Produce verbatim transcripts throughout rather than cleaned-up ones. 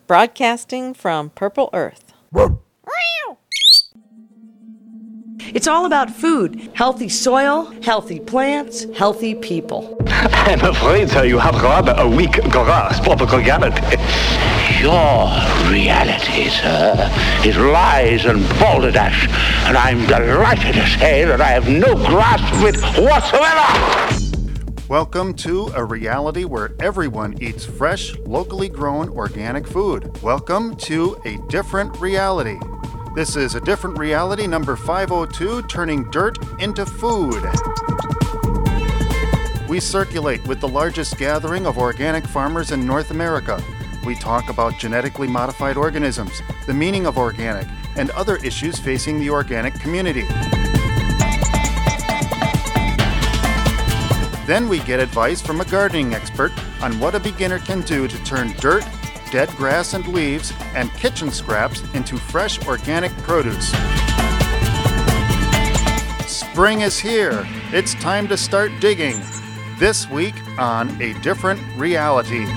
broadcasting from Purple Earth. It's all about food, healthy soil, healthy plants, healthy people. I'm afraid, sir, you have rather a weak grasp of reality. Your reality, sir, is lies and balderdash, and I'm delighted to say that I have no grasp of it whatsoever. Welcome to a reality where everyone eats fresh, locally grown, organic food. Welcome to a different reality. This is a different reality number five oh two, turning dirt into food. We circulate with the largest gathering of organic farmers in North America. We talk about genetically modified organisms, the meaning of organic, and other issues facing the organic community. Then we get advice from a gardening expert on what a beginner can do to turn dirt, dead grass and leaves, and kitchen scraps into fresh organic produce. Spring is here. It's time to start digging. This week on A Different Reality.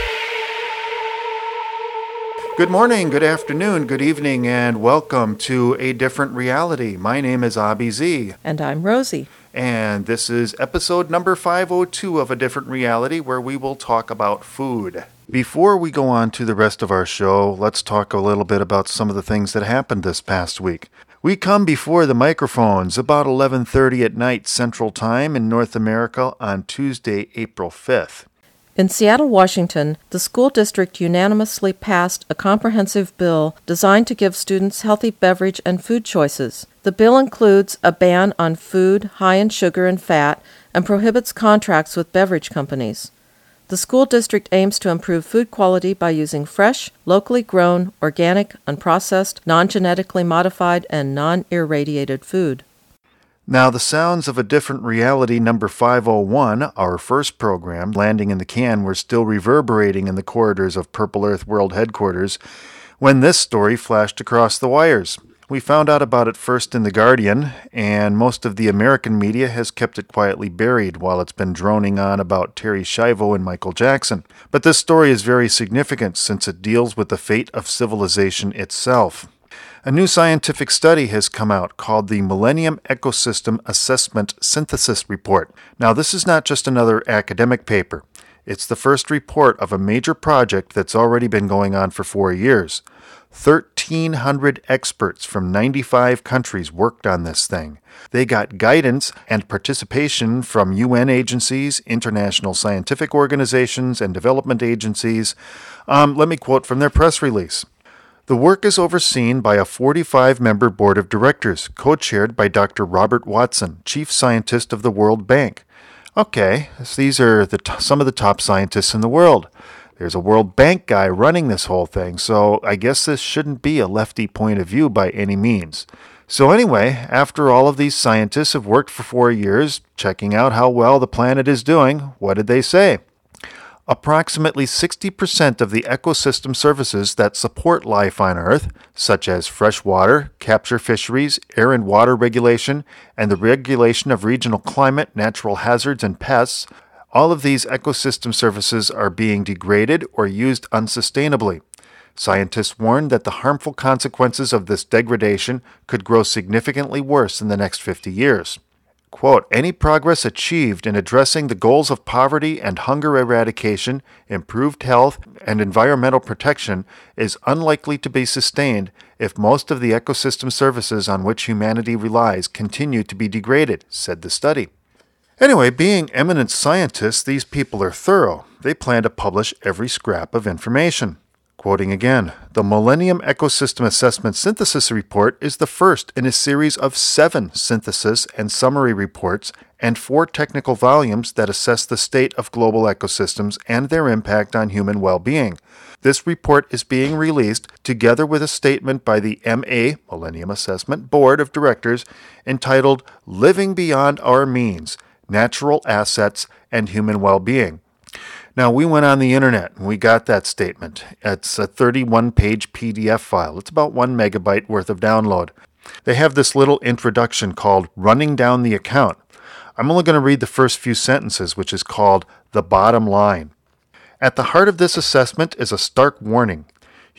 Good morning, good afternoon, good evening, and welcome to A Different Reality. My name is Abby Z. And I'm Rosie. And this is episode number five oh two of A Different Reality, where we will talk about food. Before we go on to the rest of our show, let's talk a little bit about some of the things that happened this past week. We come before the microphones about eleven thirty at night Central Time in North America on Tuesday, April fifth. In Seattle, Washington, the school district unanimously passed a comprehensive bill designed to give students healthy beverage and food choices. The bill includes a ban on food high in sugar and fat and prohibits contracts with beverage companies. The school district aims to improve food quality by using fresh, locally grown, organic, unprocessed, non-genetically modified, and non-irradiated food. Now, the sounds of A Different Reality number five oh one, our first program, landing in the can, were still reverberating in the corridors of Purple Earth World Headquarters when this story flashed across the wires. We found out about it first in The Guardian, and most of the American media has kept it quietly buried while it's been droning on about Terri Schiavo and Michael Jackson. But this story is very significant since it deals with the fate of civilization itself. A new scientific study has come out called the Millennium Ecosystem Assessment Synthesis Report. Now, this is not just another academic paper. It's the first report of a major project that's already been going on for four years. thirteen hundred experts from ninety-five countries worked on this thing. They got guidance and participation from U N agencies, international scientific organizations, and development agencies. Um, let me quote from their press release. The work is overseen by a forty-five member board of directors, co-chaired by Doctor Robert Watson, chief scientist of the World Bank. Okay, so these are the t- some of the top scientists in the world. There's a World Bank guy running this whole thing, so I guess this shouldn't be a lefty point of view by any means. So anyway, after all of these scientists have worked for four years, checking out how well the planet is doing, what did they say? Approximately sixty percent of the ecosystem services that support life on Earth, such as fresh water, capture fisheries, air and water regulation, and the regulation of regional climate, natural hazards, and pests, all of these ecosystem services are being degraded or used unsustainably. Scientists warn that the harmful consequences of this degradation could grow significantly worse in the next fifty years. Quote, any progress achieved in addressing the goals of poverty and hunger eradication, improved health, and environmental protection is unlikely to be sustained if most of the ecosystem services on which humanity relies continue to be degraded, said the study. Anyway, being eminent scientists, these people are thorough. They plan to publish every scrap of information. Quoting again, the Millennium Ecosystem Assessment Synthesis Report is the first in a series of seven synthesis and summary reports and four technical volumes that assess the state of global ecosystems and their impact on human well-being. This report is being released together with a statement by the M A, Millennium Assessment Board of Directors, entitled Living Beyond Our Means, Natural Assets and Human Well-Being. Now, we went on the internet and we got that statement. It's a thirty-one page P D F file. It's about one megabyte worth of download. They have this little introduction called Running Down the Account. I'm only going to read the first few sentences, which is called The Bottom Line. At the heart of this assessment is a stark warning.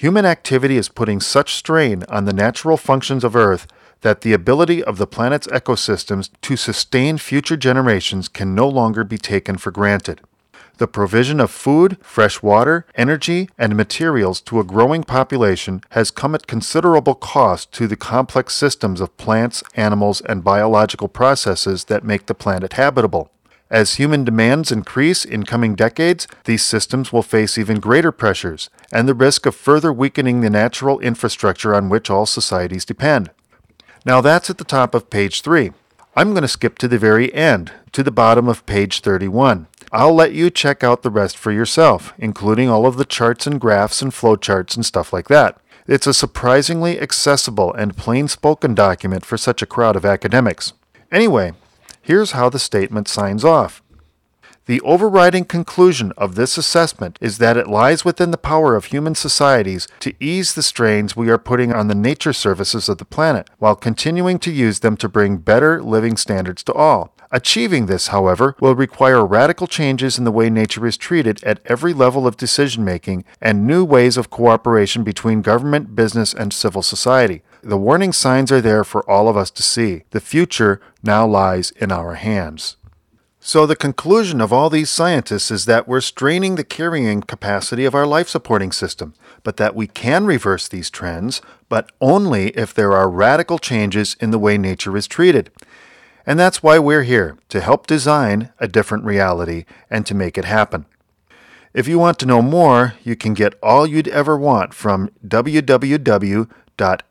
Human activity is putting such strain on the natural functions of Earth that the ability of the planet's ecosystems to sustain future generations can no longer be taken for granted. The provision of food, fresh water, energy, and materials to a growing population has come at considerable cost to the complex systems of plants, animals, and biological processes that make the planet habitable. As human demands increase in coming decades, these systems will face even greater pressures and the risk of further weakening the natural infrastructure on which all societies depend. Now that's at the top of page three. I'm going to skip to the very end, to the bottom of page thirty-one. I'll let you check out the rest for yourself, including all of the charts and graphs and flowcharts and stuff like that. It's a surprisingly accessible and plain-spoken document for such a crowd of academics. Anyway, here's how the statement signs off. The overriding conclusion of this assessment is that it lies within the power of human societies to ease the strains we are putting on the nature services of the planet, while continuing to use them to bring better living standards to all. Achieving this, however, will require radical changes in the way nature is treated at every level of decision-making and new ways of cooperation between government, business, and civil society. The warning signs are there for all of us to see. The future now lies in our hands. So the conclusion of all these scientists is that we're straining the carrying capacity of our life-supporting system, but that we can reverse these trends, but only if there are radical changes in the way nature is treated. And that's why we're here, to help design a different reality and to make it happen. If you want to know more, you can get all you'd ever want from w w w dot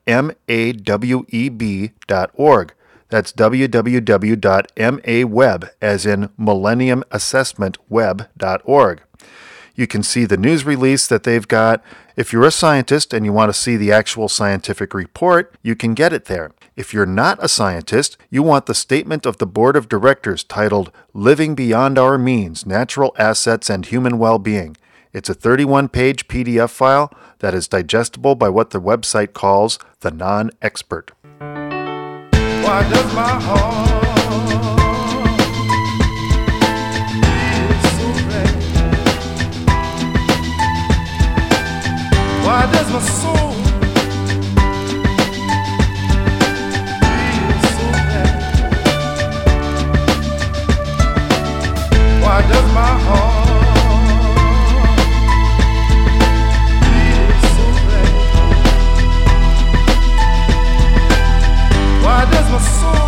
maweb dot org. That's w w w dot maweb, as in Millennium Assessment Web dot org. You can see the news release that they've got. If you're a scientist and you want to see the actual scientific report, you can get it there. If you're not a scientist, you want the statement of the board of directors titled Living Beyond Our Means, Natural Assets and Human Well-Being. It's a thirty-one page P D F file that is digestible by what the website calls the non-expert. Why does my heart feel so red? Why does my soul feel so red? Why does my heart feel so red? Why does my soul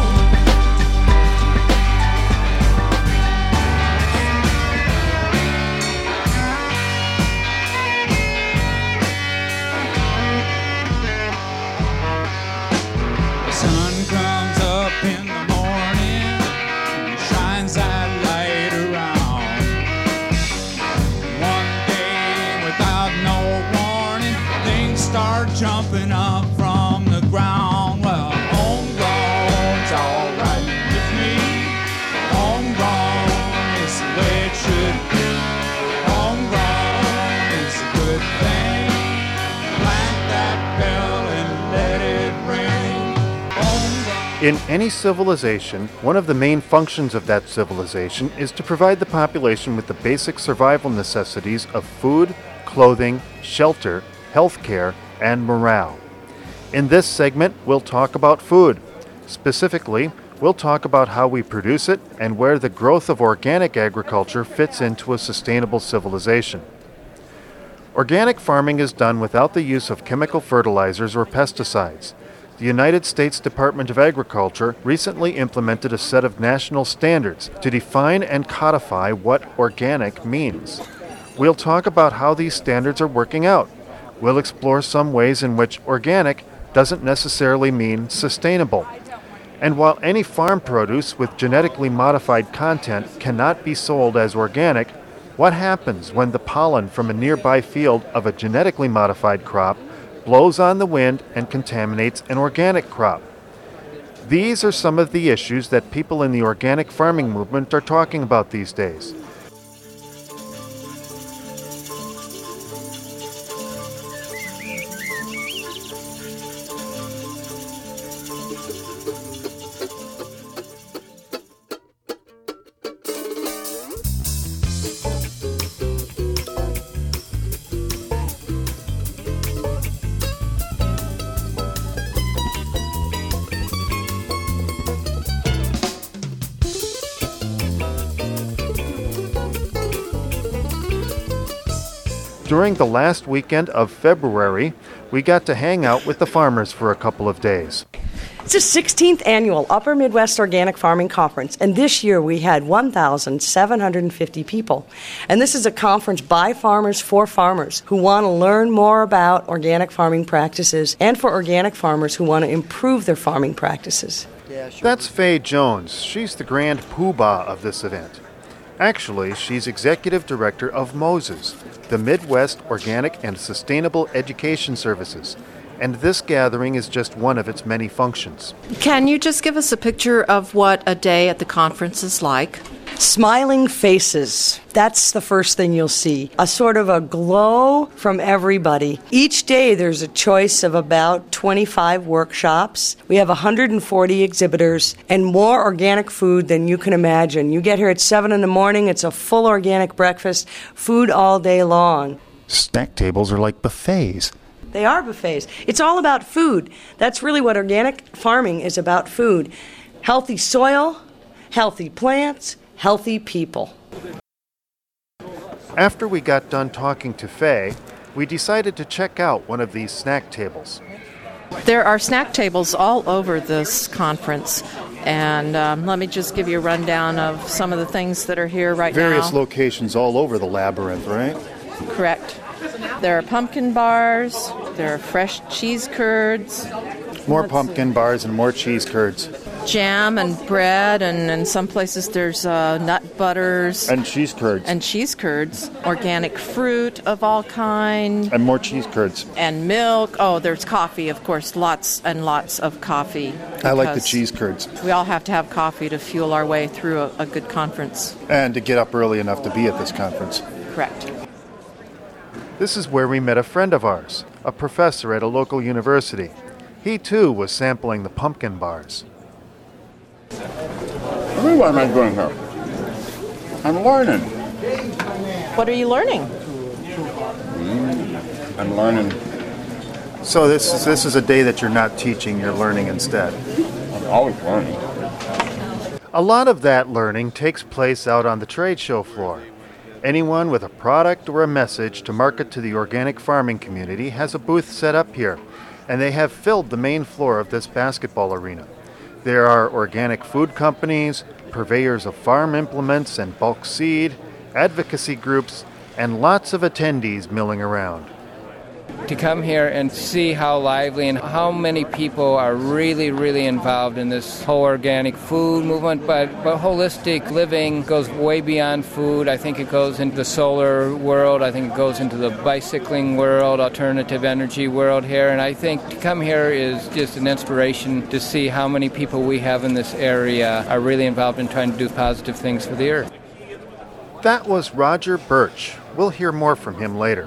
The sun comes up in the morning and shines that light around. One day without no warning, things start jumping up from the ground. Well, homegrown's alright with me. Homegrown is the way it should be. Homegrown is a good thing. Plant that bell and let it ring. Homegrown. In any civilization, one of the main functions of that civilization is to provide the population with the basic survival necessities of food, clothing, shelter, healthcare, and morale. In this segment, we'll talk about food. Specifically, we'll talk about how we produce it and where the growth of organic agriculture fits into a sustainable civilization. Organic farming is done without the use of chemical fertilizers or pesticides. The United States Department of Agriculture recently implemented a set of national standards to define and codify what organic means. We'll talk about how these standards are working out. We'll explore some ways in which organic doesn't necessarily mean sustainable. And while any farm produce with genetically modified content cannot be sold as organic, what happens when the pollen from a nearby field of a genetically modified crop blows on the wind and contaminates an organic crop? These are some of the issues that people in the organic farming movement are talking about these days. During the last weekend of February, we got to hang out with the farmers for a couple of days. It's the sixteenth annual Upper Midwest Organic Farming Conference, and this year we had one thousand seven hundred fifty people. And this is a conference by farmers for farmers who want to learn more about organic farming practices and for organic farmers who want to improve their farming practices. That's Faye Jones. She's the grand poobah of this event. Actually, she's executive director of MOSES, the Midwest Organic and Sustainable Education Services. And this gathering is just one of its many functions. Can you just give us a picture of what a day at the conference is like? Smiling faces. That's the first thing you'll see. A sort of a glow from everybody. Each day there's a choice of about twenty-five workshops. We have one hundred forty exhibitors and more organic food than you can imagine. You get here at seven in the morning, it's a full organic breakfast, food all day long. Snack tables are like buffets. They are buffets. It's all about food. That's really what organic farming is about, food. Healthy soil, healthy plants, healthy people. After we got done talking to Faye, we decided to check out one of these snack tables. There are snack tables all over this conference, and um, let me just give you a rundown of some of the things that are here right Various now. locations all over the labyrinth, right? Correct. There are pumpkin bars, there are fresh cheese curds. More Let's pumpkin see. bars and more cheese curds. Jam and bread, and in some places there's uh, nut butters. And cheese curds. And cheese curds. Organic fruit of all kind. And more cheese curds. And milk. Oh, there's coffee, of course. Lots and lots of coffee. I like the cheese curds. We all have to have coffee to fuel our way through a, a good conference. And to get up early enough to be at this conference. Correct. This is where we met a friend of ours, a professor at a local university. He too was sampling the pumpkin bars. I mean, what am I doing here? I'm learning. What are you learning? Mm, I'm learning. So this is, this is a day that you're not teaching, you're learning instead. I'm always learning. A lot of that learning takes place out on the trade show floor. Anyone with a product or a message to market to the organic farming community has a booth set up here, and they have filled the main floor of this basketball arena. There are organic food companies, purveyors of farm implements and bulk seed, advocacy groups, and lots of attendees milling around. To come here and see how lively and how many people are really, really involved in this whole organic food movement, but, but holistic living goes way beyond food. I think it goes into the solar world. I think it goes into the bicycling world, alternative energy world here. And I think to come here is just an inspiration to see how many people we have in this area are really involved in trying to do positive things for the earth. That was Roger Birch. We'll hear more from him later.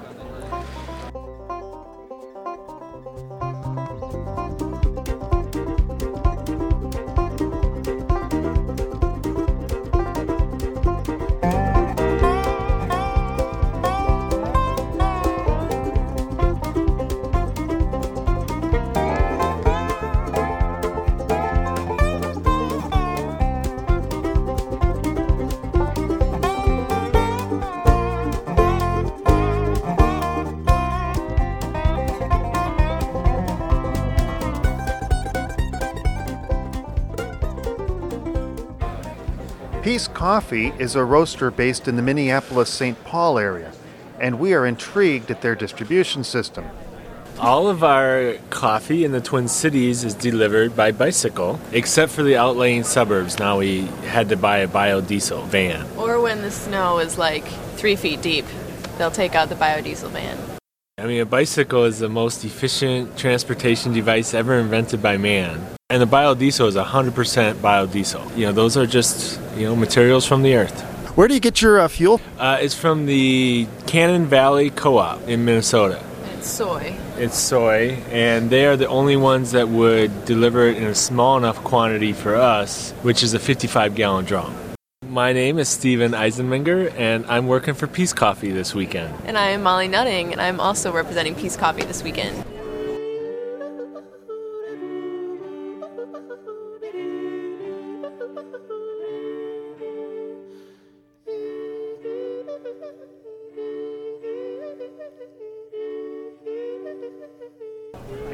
Peace Coffee is a roaster based in the Minneapolis-Saint Paul area, and we are intrigued at their distribution system. All of our coffee in the Twin Cities is delivered by bicycle, except for the outlying suburbs. Now we had to buy a biodiesel van. Or when the snow is like three feet deep, they'll take out the biodiesel van. I mean, a bicycle is the most efficient transportation device ever invented by man. And the biodiesel is one hundred percent biodiesel. You know, those are just, you know, materials from the earth. Where do you get your uh, fuel? Uh, it's from the Cannon Valley Co-op in Minnesota. It's soy. It's soy, and they are the only ones that would deliver it in a small enough quantity for us, which is a fifty-five gallon drum. My name is Steven Eisenmenger, and I'm working for Peace Coffee this weekend. And I am Molly Nutting, and I'm also representing Peace Coffee this weekend.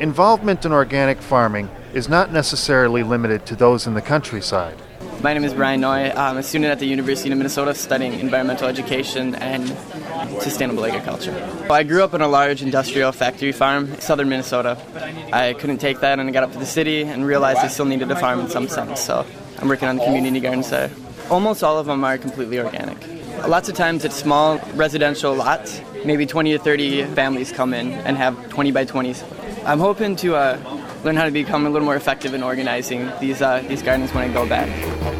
Involvement in organic farming is not necessarily limited to those in the countryside. My name is Brian Noy. I'm a student at the University of Minnesota studying environmental education and sustainable agriculture. I grew up in a large industrial factory farm in southern Minnesota. I couldn't take that and I got up to the city and realized I still needed a farm in some sense, so I'm working on the community gardens there. Almost all of them are completely organic. Lots of times it's small residential lots. Maybe twenty to thirty families come in and have twenty by twenties. I'm hoping to uh, learn how to become a little more effective in organizing these uh, these gardens when I go back.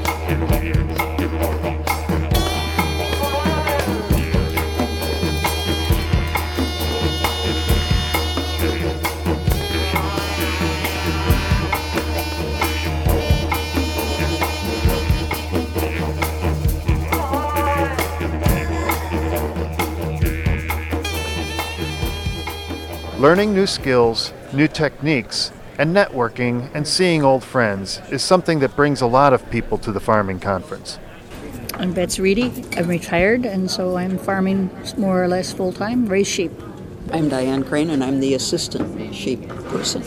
Learning new skills, new techniques, and networking and seeing old friends is something that brings a lot of people to the farming conference. I'm Betsy Reedy. I'm retired, and so I'm farming more or less full-time, raise sheep. I'm Diane Crane, and I'm the assistant sheep person.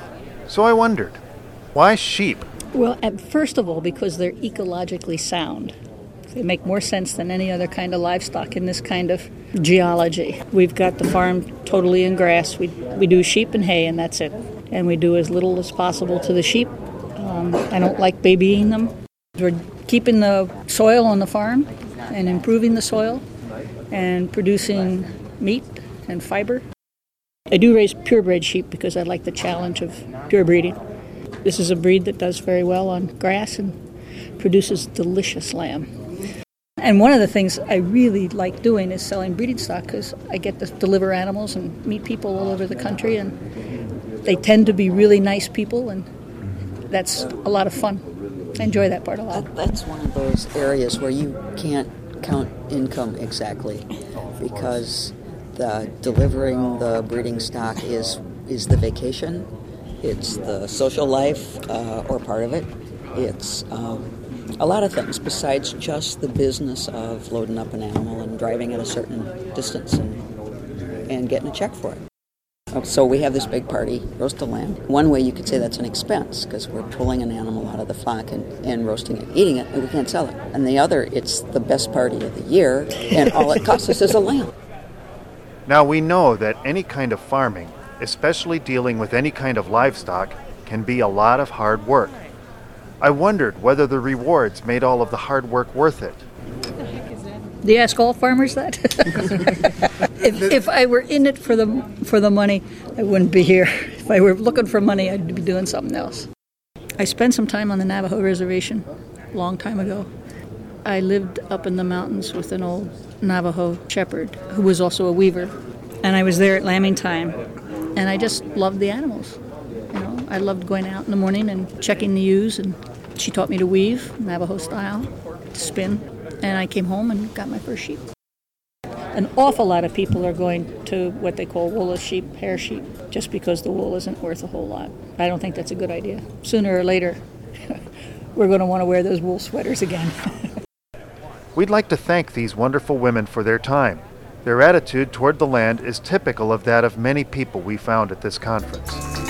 So I wondered, why sheep? Well, at, first of all, because they're ecologically sound. They make more sense than any other kind of livestock in this kind of geology. We've got the farm totally in grass. We we do sheep and hay, and that's it. And we do as little as possible to the sheep. Um, I don't like babying them. We're keeping the soil on the farm and improving the soil and producing meat and fiber. I do raise purebred sheep because I like the challenge of pure breeding. This is a breed that does very well on grass and produces delicious lamb. And one of the things I really like doing is selling breeding stock because I get to deliver animals and meet people all over the country, and they tend to be really nice people, and that's a lot of fun. I enjoy that part a lot. That, that's one of those areas where you can't count income exactly because the delivering the breeding stock is is the vacation, it's the social life uh, or part of it, it's um, a lot of things besides just the business of loading up an animal and driving at a certain distance and and getting a check for it. So we have this big party, roast a lamb. One way you could say that's an expense because we're pulling an animal out of the flock and, and roasting it, eating it, and we can't sell it. And the other, it's the best party of the year, and all it costs us is a lamb. Now we know that any kind of farming, especially dealing with any kind of livestock, can be a lot of hard work. I wondered whether the rewards made all of the hard work worth it. Do you ask all farmers that? if, if I were in it for the for the money, I wouldn't be here. If I were looking for money, I'd be doing something else. I spent some time on the Navajo reservation a long time ago. I lived up in the mountains with an old Navajo shepherd who was also a weaver, and I was there at lambing time, and I just loved the animals. You know, I loved going out in the morning and checking the ewes, and she taught me to weave, Navajo style, to spin, and I came home and got my first sheep. An awful lot of people are going to what they call woolless sheep, hair sheep, just because the wool isn't worth a whole lot. I don't think that's a good idea. Sooner or later, we're going to want to wear those wool sweaters again. We'd like to thank these wonderful women for their time. Their attitude toward the land is typical of that of many people we found at this conference.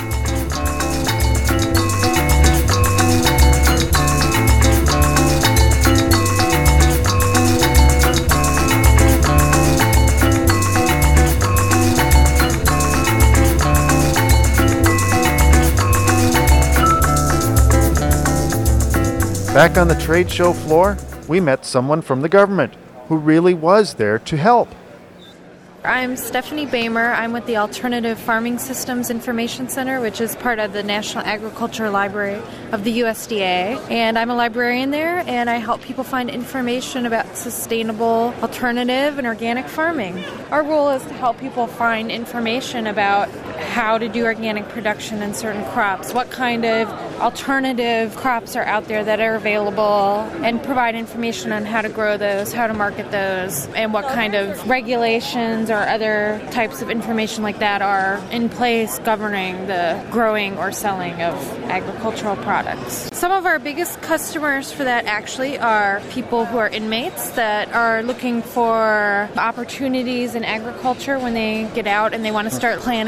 Back on the trade show floor, we met someone from the government who really was there to help. I'm Stephanie Bamer. I'm with the Alternative Farming Systems Information Center, which is part of the National Agriculture Library of the U S D A. And I'm a librarian there, and I help people find information about sustainable, alternative, and organic farming. Our role is to help people find information about how to do organic production in certain crops, what kind of alternative crops are out there that are available, and provide information on how to grow those, how to market those, and what kind of regulations or other types of information like that are in place governing the growing or selling of agricultural products. Some of our biggest customers for that actually are people who are inmates that are looking for opportunities in agriculture when they get out and they want to start planning for their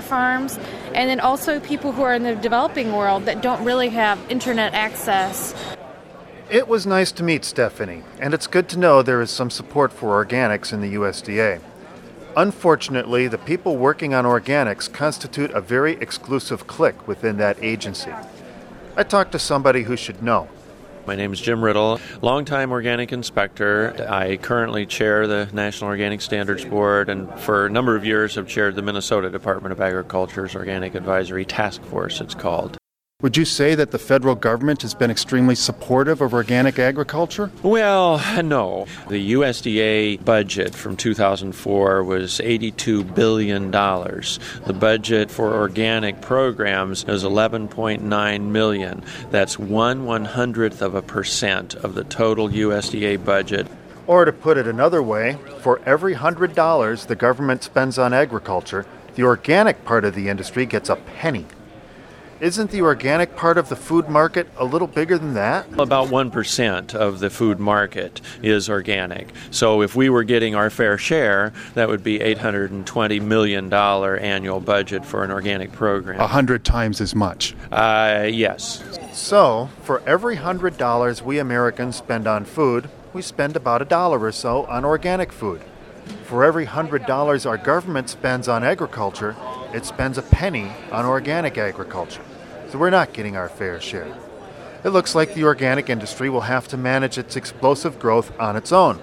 farms, and then also people who are in the developing world that don't really have internet access. It was nice to meet Stephanie, and it's good to know there is some support for organics in the U S D A. Unfortunately, the people working on organics constitute a very exclusive clique within that agency. I talked to somebody who should know. My name is Jim Riddle, longtime organic inspector. I currently chair the National Organic Standards Board, and for a number of years have chaired the Minnesota Department of Agriculture's Organic Advisory Task Force, it's called. Would you say that the federal government has been extremely supportive of organic agriculture? Well, no. The U S D A budget from two thousand four was eighty-two billion dollars. The budget for organic programs is eleven point nine million dollars. That's one one-hundredth of a percent of the total U S D A budget. Or to put it another way, for every one hundred dollars the government spends on agriculture, the organic part of the industry gets a penny. Isn't the organic part of the food market a little bigger than that? About one percent of the food market is organic. So if we were getting our fair share, that would be eight hundred twenty million dollars annual budget for an organic program. A hundred times as much? Uh, yes. So, for every one hundred dollars we Americans spend on food, we spend about a dollar or so on organic food. For every one hundred dollars our government spends on agriculture, it spends a penny on organic agriculture. So we're not getting our fair share. It looks like the organic industry will have to manage its explosive growth on its own.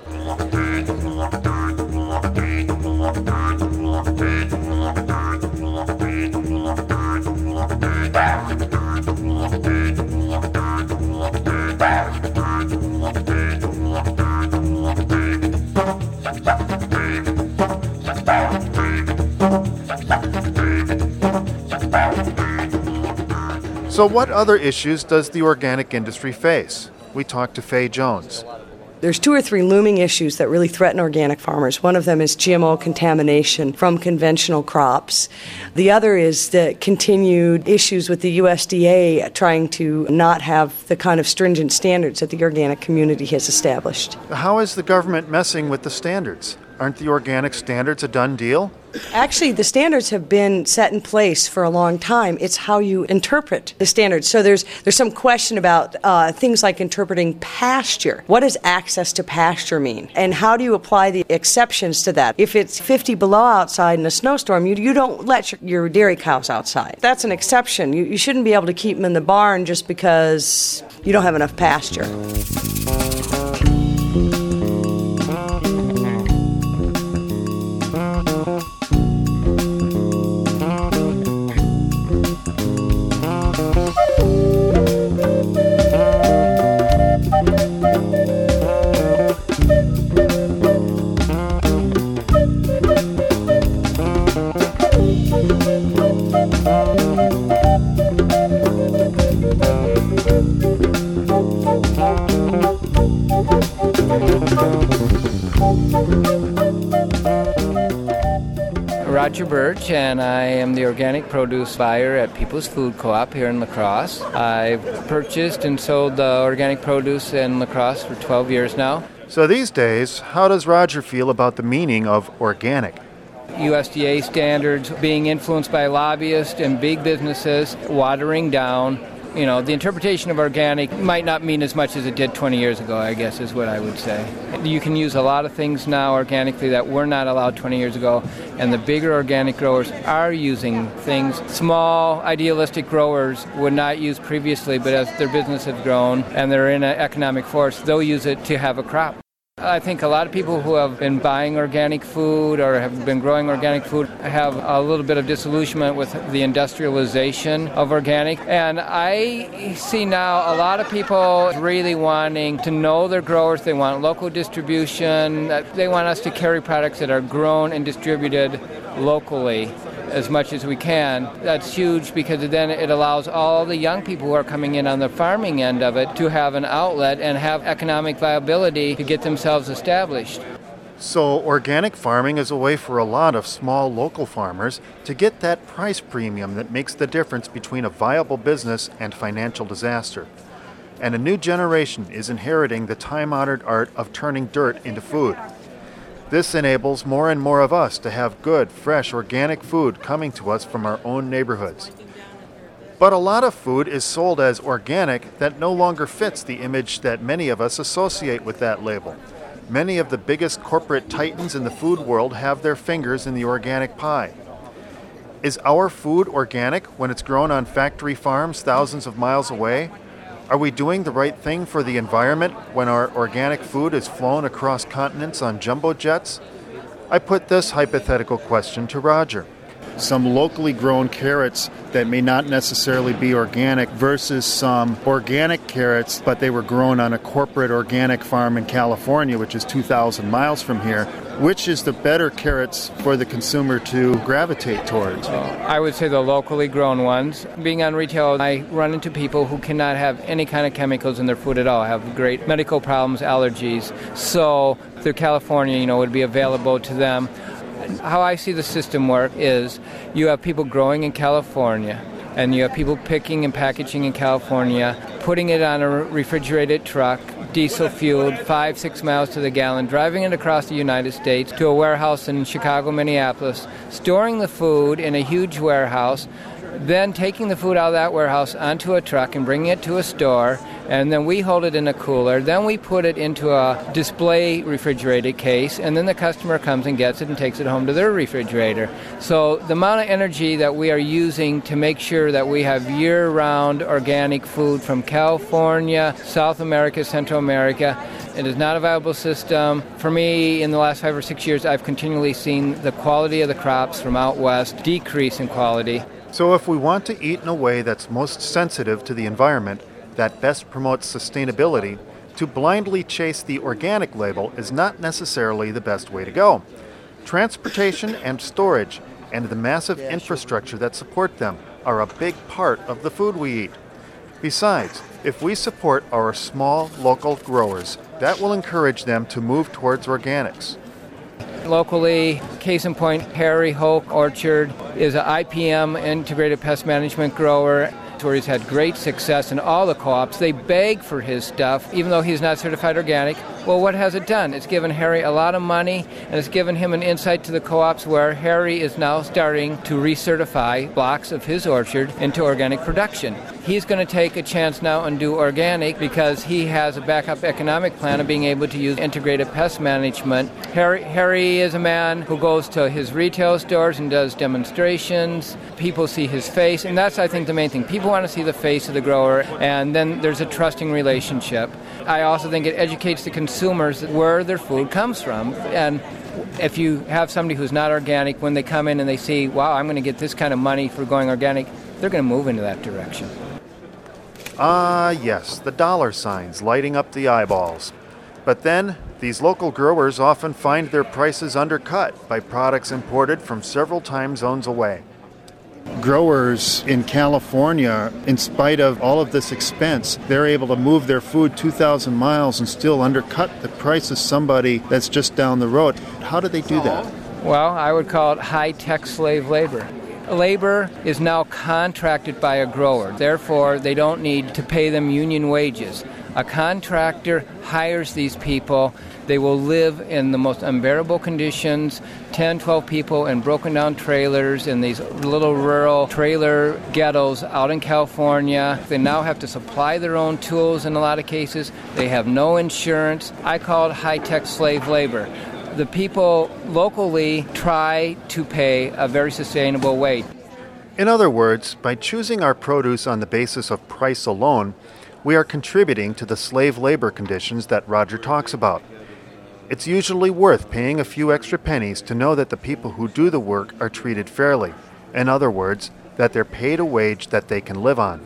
So what other issues does the organic industry face? We talked to Faye Jones. There's two or three looming issues that really threaten organic farmers. One of them is G M O contamination from conventional crops. The other is the continued issues with the U S D A trying to not have the kind of stringent standards that the organic community has established. How is the government messing with the standards? Aren't the organic standards a done deal? Actually, the standards have been set in place for a long time. It's how you interpret the standards. So there's there's some question about uh, things like interpreting pasture. What does access to pasture mean? And how do you apply the exceptions to that? If it's fifty below outside in a snowstorm, you, you don't let your, your dairy cows outside. That's an exception. You, you shouldn't be able to keep them in the barn just because you don't have enough pasture. Roger Birch, and I am the organic produce buyer at People's Food Co-op here in La Crosse. I've purchased and sold the organic produce in La Crosse for twelve years now. So these days, how does Roger feel about the meaning of organic? U S D A standards being influenced by lobbyists and big businesses, watering down. You know, the interpretation of organic might not mean as much as it did twenty years ago, I guess is what I would say. You can use a lot of things now organically that were not allowed twenty years ago, and the bigger organic growers are using things small, idealistic growers would not use previously, but as their business has grown and they're in an economic force, they'll use it to have a crop. I think a lot of people who have been buying organic food or have been growing organic food have a little bit of disillusionment with the industrialization of organic. And I see now a lot of people really wanting to know their growers. They want local distribution. They want us to carry products that are grown and distributed locally as much as we can. That's huge because then it allows all the young people who are coming in on the farming end of it to have an outlet and have economic viability to get themselves established. So organic farming is a way for a lot of small local farmers to get that price premium that makes the difference between a viable business and financial disaster. And a new generation is inheriting the time-honored art of turning dirt into food. This enables more and more of us to have good, fresh, organic food coming to us from our own neighborhoods. But a lot of food is sold as organic that no longer fits the image that many of us associate with that label. Many of the biggest corporate titans in the food world have their fingers in the organic pie. Is our food organic when it's grown on factory farms thousands of miles away? Are we doing the right thing for the environment when our organic food is flown across continents on jumbo jets? I put this hypothetical question to Roger. Some locally grown carrots that may not necessarily be organic versus some organic carrots, but they were grown on a corporate organic farm in California, which is two thousand miles from here. Which is the better carrots for the consumer to gravitate towards? I would say the locally grown ones. Being on retail, I run into people who cannot have any kind of chemicals in their food at all, have great medical problems, allergies. So through California, you know, would be available to them. How I see the system work is you have people growing in California, and you have people picking and packaging in California, putting it on a refrigerated truck, diesel fueled, five, six miles to the gallon, driving it across the United States to a warehouse in Chicago, Minneapolis, storing the food in a huge warehouse, then taking the food out of that warehouse onto a truck and bringing it to a store, and then we hold it in a cooler, then we put it into a display refrigerated case, and then the customer comes and gets it and takes it home to their refrigerator. So the amount of energy that we are using to make sure that we have year-round organic food from California, South America, Central America, it is not a viable system. For me, in the last five or six years, I've continually seen the quality of the crops from out west decrease in quality. So if we want to eat in a way that's most sensitive to the environment, that best promotes sustainability, to blindly chase the organic label is not necessarily the best way to go. Transportation and storage and the massive infrastructure that support them are a big part of the food we eat. Besides, if we support our small local growers, that will encourage them to move towards organics. Locally, case in point, Harry Hoke Orchard is an I P M, Integrated Pest Management grower, where he's had great success in all the co-ops. They beg for his stuff, even though he's not certified organic. Well, what has it done? It's given Harry a lot of money, and it's given him an insight to the co-ops where Harry is now starting to recertify blocks of his orchard into organic production. He's going to take a chance now and do organic because he has a backup economic plan of being able to use integrated pest management. Harry, Harry is a man who goes to his retail stores and does demonstrations. People see his face, and that's, I think, the main thing. People want to see the face of the grower, and then there's a trusting relationship. I also think it educates the consumers where their food comes from. And if you have somebody who's not organic, when they come in and they see, wow, I'm going to get this kind of money for going organic, they're going to move into that direction. Ah, yes, the dollar signs lighting up the eyeballs. But then, these local growers often find their prices undercut by products imported from several time zones away. Growers in California, in spite of all of this expense, they're able to move their food two thousand miles and still undercut the price of somebody that's just down the road. How do they do that? Well, I would call it high-tech slave labor. Labor is now contracted by a grower. Therefore, they don't need to pay them union wages. A contractor hires these people. They will live in the most unbearable conditions, ten, twelve people in broken down trailers in these little rural trailer ghettos out in California. They now have to supply their own tools in a lot of cases. They have no insurance. I call it high-tech slave labor. The people locally try to pay a very sustainable wage. In other words, by choosing our produce on the basis of price alone, we are contributing to the slave labor conditions that Roger talks about. It's usually worth paying a few extra pennies to know that the people who do the work are treated fairly. In other words, that they're paid a wage that they can live on.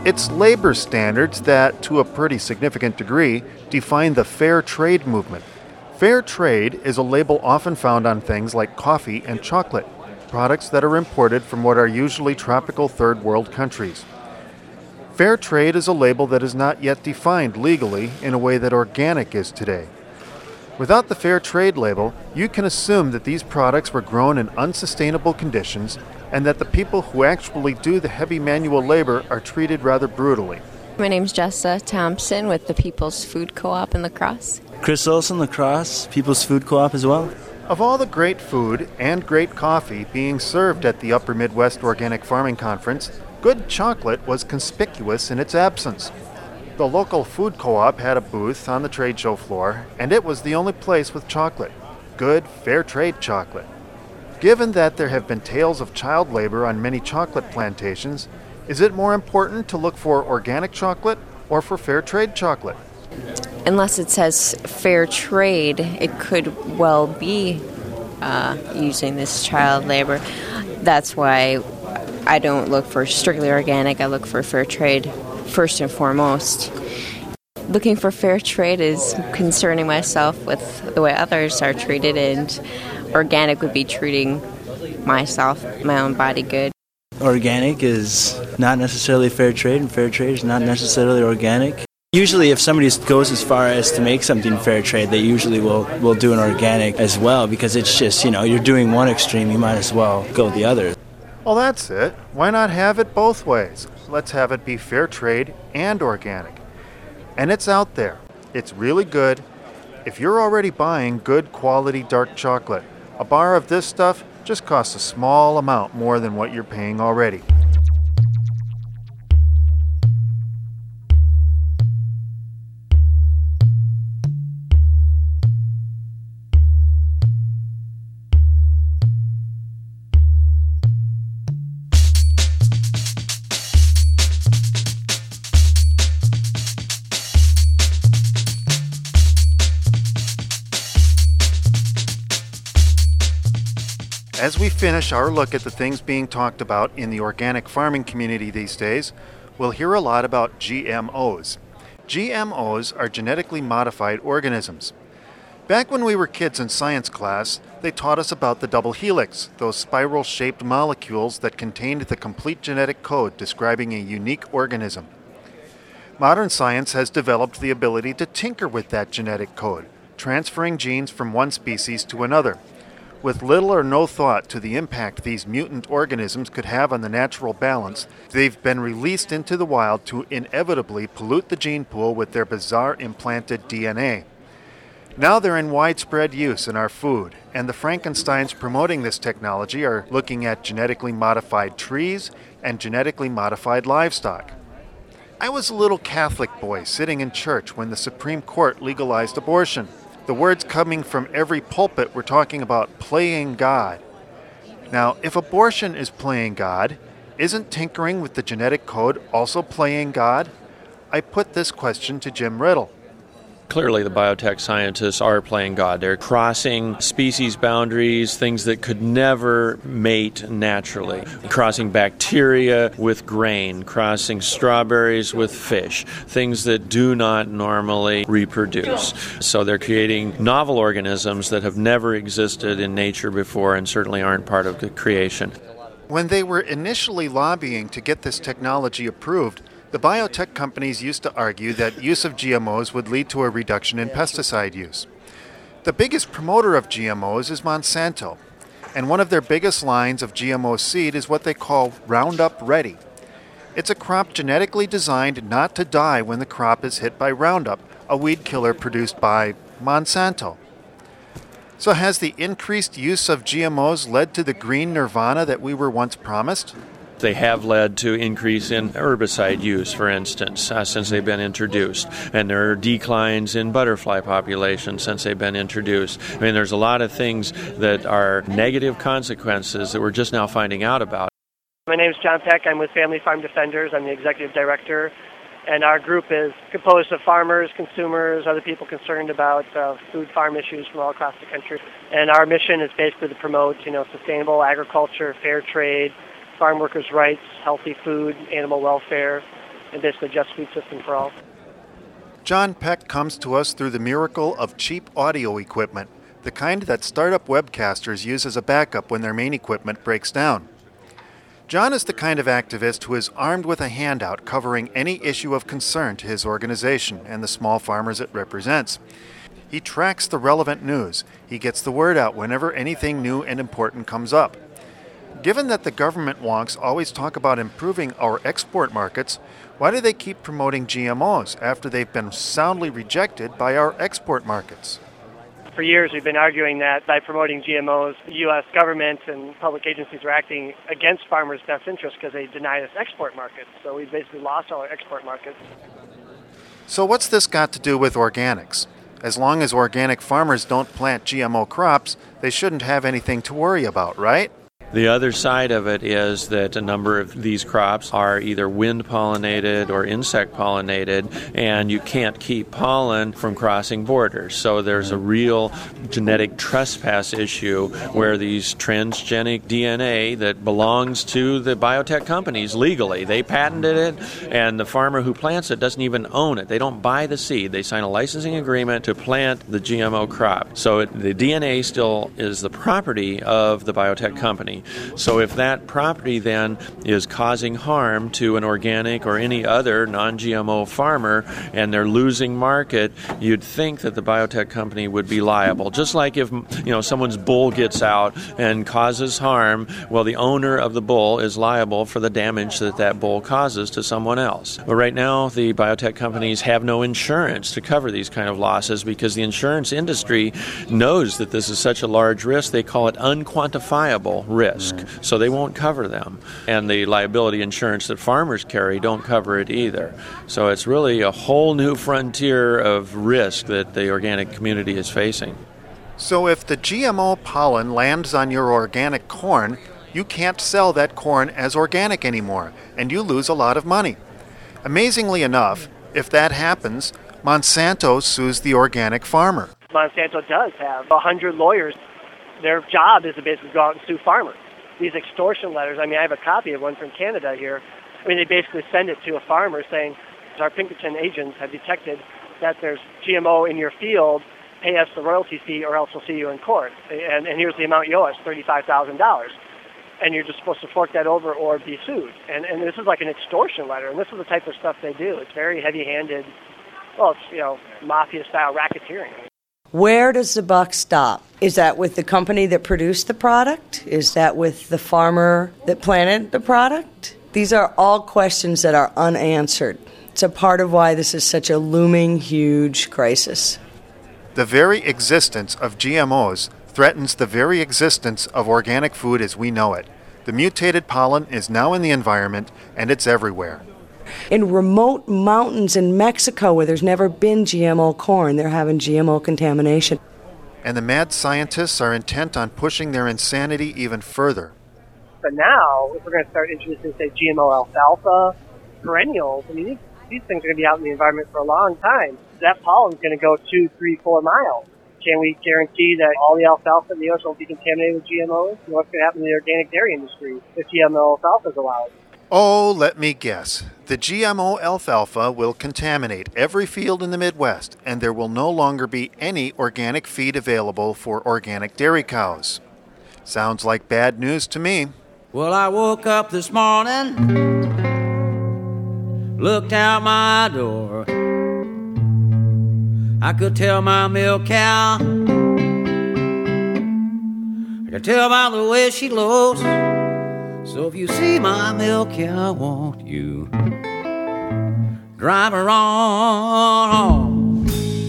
It's labor standards that, to a pretty significant degree, define the fair trade movement. Fair trade is a label often found on things like coffee and chocolate, products that are imported from what are usually tropical third world countries. Fair trade is a label that is not yet defined legally in a way that organic is today. Without the fair trade label, you can assume that these products were grown in unsustainable conditions and that the people who actually do the heavy manual labor are treated rather brutally. My name's Jessa Thompson with the People's Food Co-op in La Crosse. Chris Olson, La Crosse, People's Food Co-op as well. Of all the great food and great coffee being served at the Upper Midwest Organic Farming Conference, good chocolate was conspicuous in its absence. The local food co-op had a booth on the trade show floor, and it was the only place with chocolate. Good, fair trade chocolate. Given that there have been tales of child labor on many chocolate plantations, is it more important to look for organic chocolate or for fair trade chocolate? Unless it says fair trade, it could well be uh, using this child labor. That's why I don't look for strictly organic. I look for fair trade first and foremost. Looking for fair trade is concerning myself with the way others are treated, and organic would be treating myself, my own body good. Organic is not necessarily fair trade, and fair trade is not necessarily organic. Usually if somebody goes as far as to make something fair trade, they usually will, will do an organic as well, because it's just, you know, you're doing one extreme, you might as well go the other. Well, that's it. Why not have it both ways? Let's have it be fair trade and organic. And it's out there. It's really good. If you're already buying good quality dark chocolate, a bar of this stuff just costs a small amount more than what you're paying already. As we finish our look at the things being talked about in the organic farming community these days, we'll hear a lot about G M Os. G M Os are genetically modified organisms. Back when we were kids in science class, they taught us about the double helix, those spiral-shaped molecules that contained the complete genetic code describing a unique organism. Modern science has developed the ability to tinker with that genetic code, transferring genes from one species to another. With little or no thought to the impact these mutant organisms could have on the natural balance, they've been released into the wild to inevitably pollute the gene pool with their bizarre implanted D N A. Now they're in widespread use in our food, and the Frankensteins promoting this technology are looking at genetically modified trees and genetically modified livestock. I was a little Catholic boy sitting in church when the Supreme Court legalized abortion. The words coming from every pulpit were talking about playing God. Now, if abortion is playing God, isn't tinkering with the genetic code also playing God? I put this question to Jim Riddle. Clearly, the biotech scientists are playing God. They're crossing species boundaries, things that could never mate naturally. Crossing bacteria with grain, crossing strawberries with fish, things that do not normally reproduce. So they're creating novel organisms that have never existed in nature before and certainly aren't part of the creation. When they were initially lobbying to get this technology approved, the biotech companies used to argue that use of G M Os would lead to a reduction in pesticide use. The biggest promoter of G M Os is Monsanto, and one of their biggest lines of G M O seed is what they call Roundup Ready. It's a crop genetically designed not to die when the crop is hit by Roundup, a weed killer produced by Monsanto. So has the increased use of G M Os led to the green nirvana that we were once promised? They have led to increase in herbicide use, for instance, uh, since they've been introduced. And there are declines in butterfly populations since they've been introduced. I mean, there's a lot of things that are negative consequences that we're just now finding out about. My name is John Peck. I'm with Family Farm Defenders. I'm the executive director. And our group is composed of farmers, consumers, other people concerned about uh, food farm issues from all across the country. And our mission is basically to promote, you know, sustainable agriculture, fair trade, farm workers' rights, healthy food, animal welfare, and basically just food system for all. John Peck comes to us through the miracle of cheap audio equipment, the kind that startup webcasters use as a backup when their main equipment breaks down. John is the kind of activist who is armed with a handout covering any issue of concern to his organization and the small farmers it represents. He tracks the relevant news. He gets the word out whenever anything new and important comes up. Given that the government wonks always talk about improving our export markets, why do they keep promoting G M Os after they've been soundly rejected by our export markets? For years, we've been arguing that by promoting G M Os, the U S government and public agencies are acting against farmers' best interests because they deny us export markets. So we've basically lost all our export markets. So what's this got to do with organics? As long as organic farmers don't plant G M O crops, they shouldn't have anything to worry about, right? The other side of it is that a number of these crops are either wind-pollinated or insect-pollinated, and you can't keep pollen from crossing borders. So there's a real genetic trespass issue where these transgenic D N A that belongs to the biotech companies legally, they patented it, and the farmer who plants it doesn't even own it. They don't buy the seed. They sign a licensing agreement to plant the G M O crop. So it, the D N A still is the property of the biotech company. So if that property then is causing harm to an organic or any other non-G M O farmer and they're losing market, you'd think that the biotech company would be liable. Just like if, you know, someone's bull gets out and causes harm, well, the owner of the bull is liable for the damage that that bull causes to someone else. But right now, the biotech companies have no insurance to cover these kind of losses because the insurance industry knows that this is such a large risk. They call it unquantifiable risk. So they won't cover them. And the liability insurance that farmers carry don't cover it either. So it's really a whole new frontier of risk that the organic community is facing. So if the G M O pollen lands on your organic corn, you can't sell that corn as organic anymore, and you lose a lot of money. Amazingly enough, if that happens, Monsanto sues the organic farmer. Monsanto does have one hundred lawyers. Their job is to basically go out and sue farmers. These extortion letters, I mean, I have a copy of one from Canada here. I mean, they basically send it to a farmer saying, our Pinkerton agents have detected that there's G M O in your field, pay us the royalty fee or else we'll see you in court. And, and here's the amount you owe us, thirty-five thousand dollars. And you're just supposed to fork that over or be sued. And, and this is like an extortion letter, and this is the type of stuff they do. It's very heavy-handed, well, it's, you know, mafia-style racketeering. Where does the buck stop? Is that with the company that produced the product? Is that with the farmer that planted the product? These are all questions that are unanswered. It's a part of why this is such a looming, huge crisis. The very existence of G M Os threatens the very existence of organic food as we know it. The mutated pollen is now in the environment, and it's everywhere. In remote mountains in Mexico where there's never been G M O corn, they're having G M O contamination. And the mad scientists are intent on pushing their insanity even further. But now, if we're going to start introducing, say, G M O alfalfa, perennials, I mean, these, these things are going to be out in the environment for a long time. That pollen's going to go two, three, four miles. Can we guarantee that all the alfalfa in the U S won't be contaminated with G M Os? And what's going to happen to the organic dairy industry if G M O alfalfa is allowed? Oh, let me guess. The G M O alfalfa will contaminate every field in the Midwest, and there will no longer be any organic feed available for organic dairy cows. Sounds like bad news to me. Well, I woke up this morning, looked out my door. I could tell my milk cow, I could tell by the way she looks. So if you see my milk cow, won't you drive her on home?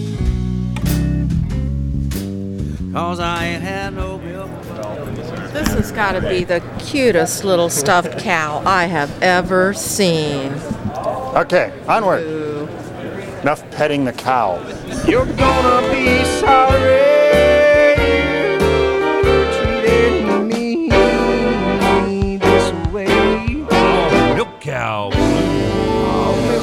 'Cause I ain't had no milk. This has got to be the cutest little stuffed cow I have ever seen. Okay, onward. Ooh. Enough petting the cow. You're gonna be sorry. Cow. Oh, milk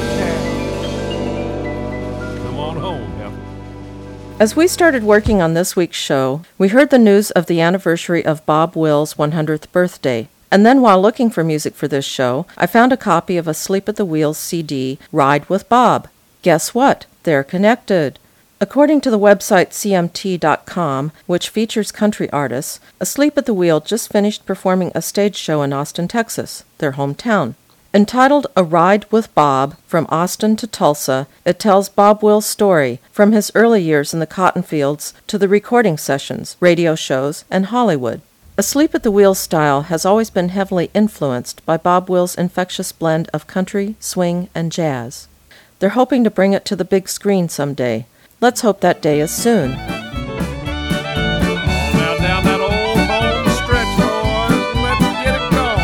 cow. Come on home now. As we started working on this week's show, we heard the news of the anniversary of Bob Will's one hundredth birthday. And then while looking for music for this show, I found a copy of Asleep at the Wheel C D, Ride with Bob. Guess what? They're connected. According to the website C M T dot com, which features country artists, Asleep at the Wheel just finished performing a stage show in Austin, Texas, their hometown. Entitled A Ride with Bob, From Austin to Tulsa, it tells Bob Will's story, from his early years in the cotton fields to the recording sessions, radio shows, and Hollywood. Asleep at the Wheel style has always been heavily influenced by Bob Will's infectious blend of country, swing, and jazz. They're hoping to bring it to the big screen someday. Let's hope that day is soon. Now down that old home stretch, boys, let's get it going.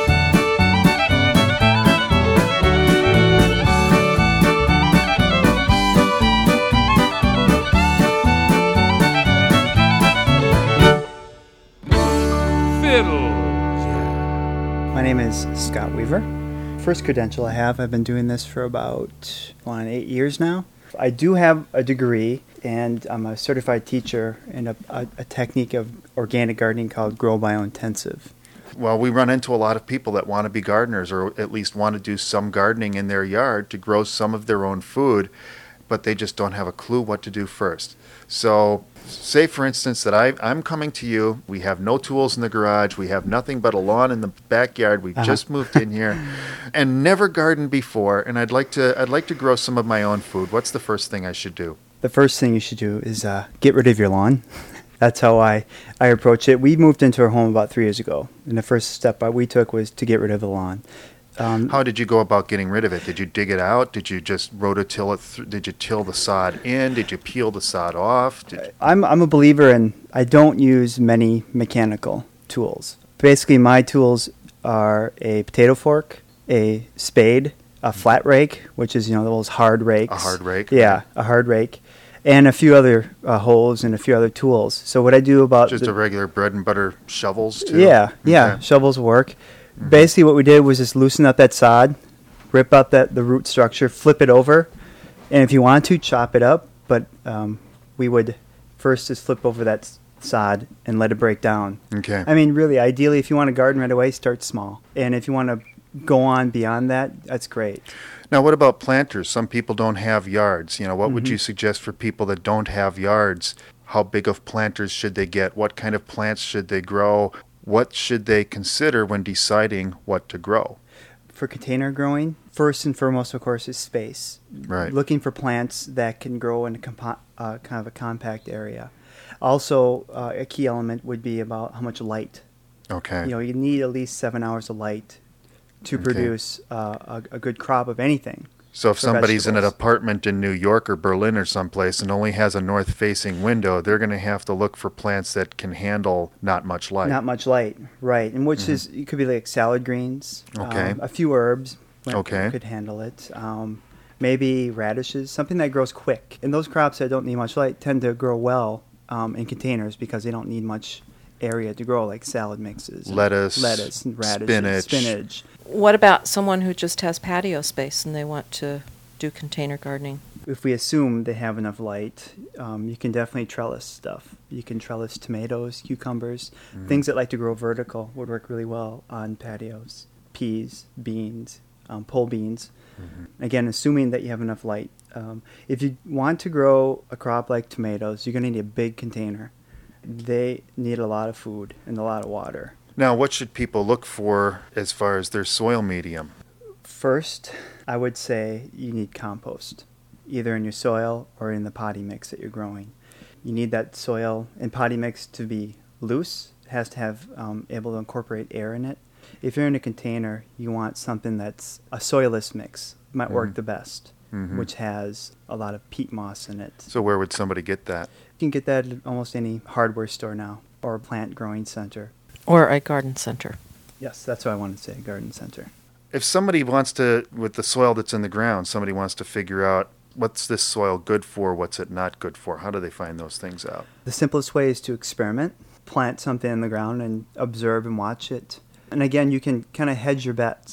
Fiddles. My name is Scott Weaver. First credential I have, I've been doing this for about on eight years now. I do have a degree, and I'm a certified teacher in a, a, a technique of organic gardening called Grow Biointensive. Well, we run into a lot of people that want to be gardeners, or at least want to do some gardening in their yard to grow some of their own food, but they just don't have a clue what to do first. So say, for instance, that I, I'm coming to you. We have no tools in the garage. We have nothing but a lawn in the backyard. We've uh-huh. just moved in here and never gardened before, and I'd like to I'd like to grow some of my own food. What's the first thing I should do? The first thing you should do is uh, get rid of your lawn. That's how I, I approach it. We moved into our home about three years ago, and the first step we took was to get rid of the lawn. Um, How did you go about getting rid of it? Did you dig it out? Did you just rototill it? Th- did you till the sod in? Did you peel the sod off? Did I'm I'm a believer in I don't use many mechanical tools. Basically, my tools are a potato fork, a spade, a flat rake, which is you know those hard rakes. A hard rake. Yeah, right. a hard rake, and a few other uh, holes and a few other tools. So what I do about just the, a regular bread and butter shovels too. Yeah, yeah, okay. Shovels work. Basically what we did was just loosen up that sod, rip out that the root structure, flip it over, and if you want to, chop it up, but um, we would first just flip over that s- sod and let it break down. Okay. I mean, really, ideally, if you want to garden right away, start small. And if you want to go on beyond that, that's great. Now, what about planters? Some people don't have yards. You know, what Mm-hmm. would you suggest for people that don't have yards? How big of planters should they get? What kind of plants should they grow? What should they consider when deciding what to grow? For container growing, first and foremost, of course, is space. Right. Looking for plants that can grow in a compa- uh, kind of a compact area. Also, uh, a key element would be about how much light. Okay. You know, you need at least seven hours of light to Okay. produce uh, a, a good crop of anything. So if for somebody's in an vegetables. apartment in New York or Berlin or someplace and only has a north-facing window, they're going to have to look for plants that can handle not much light. Not much light, right. And which Mhm. is, it could be like salad greens. Okay. Um, a few herbs that Okay. could handle it. Um, maybe radishes, something that grows quick. And those crops that don't need much light tend to grow well um, in containers because they don't need much area to grow, like salad mixes. and Lettuce, lettuce, and radishes, spinach. spinach. What about someone who just has patio space and they want to do container gardening? If we assume they have enough light, um, you can definitely trellis stuff. You can trellis tomatoes, cucumbers, Mhm. things that like to grow vertical would work really well on patios. Peas, beans, um, pole beans. Mhm. Again, assuming that you have enough light. Um, if you want to grow a crop like tomatoes, you're going to need a big container. They need a lot of food and a lot of water. Now, what should people look for as far as their soil medium? First, I would say you need compost, either in your soil or in the potty mix that you're growing. You need that soil and potty mix to be loose. It has to have um, able to incorporate air in it. If you're in a container, you want something that's a soilless mix. Might work Mhm. the best, Mhm. which has a lot of peat moss in it. So where would somebody get that? You can get that at almost any hardware store now, or a plant growing center. Or a garden center. Yes, that's what I wanted to say, garden center. If somebody wants to, with the soil that's in the ground, somebody wants to figure out what's this soil good for, what's it not good for, how do they find those things out? The simplest way is to experiment, plant something in the ground and observe and watch it. And again, you can kind of hedge your bets.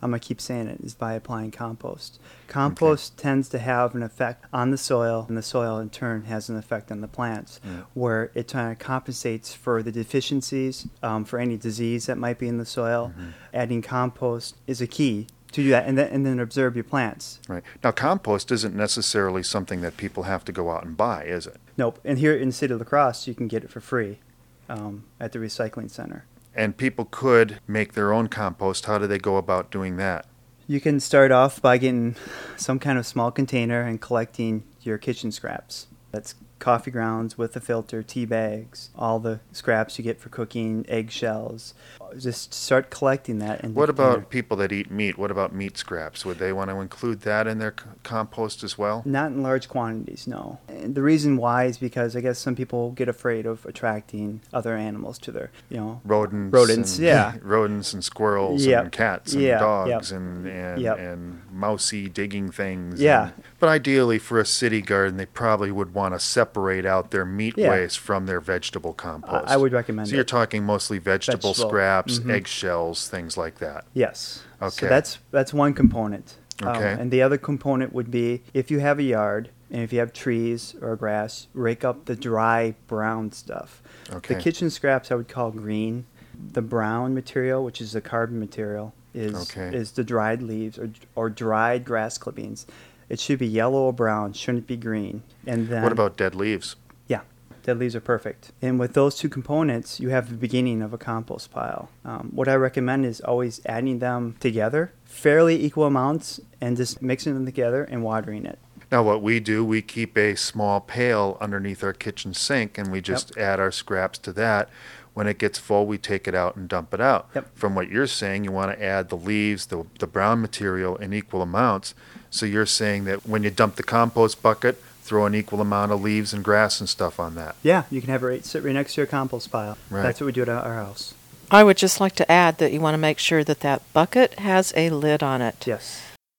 I'm going to keep saying it, is by applying compost. Compost okay. tends to have an effect on the soil, and the soil in turn has an effect on the plants, mm. where it kind of compensates for the deficiencies, um, for any disease that might be in the soil. Mm-hmm. Adding compost is a key to do that, and then, and then observe your plants. Right. Now, compost isn't necessarily something that people have to go out and buy, is it? Nope. And here in the city of La Crosse, you can get it for free um, at the recycling center. And people could make their own compost. How do they go about doing that? You can start off by getting some kind of small container and collecting your kitchen scraps. That's coffee grounds with a filter, tea bags, all the scraps you get for cooking, eggshells. Just start collecting that. In what the about container. people that eat meat? What about meat scraps? Would they want to include that in their c- compost as well? Not in large quantities, no. And the reason why is because I guess some people get afraid of attracting other animals to their, you know, rodents. Rodents, and, yeah. Rodents and squirrels yep. and cats and yeah. dogs yep. and and, yep. and mousy digging things. Yeah. And, but ideally, for a city garden, they probably would want to separate out their meat yeah. waste from their vegetable compost. I, I would recommend so it. you're talking mostly vegetable, vegetable. scraps, mm-hmm. eggshells, things like that. Yes. Okay. So that's that's one component. Okay. Um, and the other component would be if you have a yard and if you have trees or grass, rake up the dry brown stuff. Okay. The kitchen scraps I would call green. The brown material, which is the carbon material, is okay. is the dried leaves or or dried grass clippings. It should be yellow or brown, shouldn't be green. And then what about dead leaves? Yeah, dead leaves are perfect. And with those two components, you have the beginning of a compost pile. Um, what I recommend is always adding them together, fairly equal amounts, and just mixing them together and watering it. Now, what we do, we keep a small pail underneath our kitchen sink, and we just yep. add our scraps to that. When it gets full, we take it out and dump it out. Yep. From what you're saying, you want to add the leaves, the, the brown material in equal amounts. So you're saying that when you dump the compost bucket, throw an equal amount of leaves and grass and stuff on that. Yeah, you can have it right, sit right next to your compost pile. Right. That's what we do at our house. I would just like to add that you want to make sure that that bucket has a lid on it. Yes.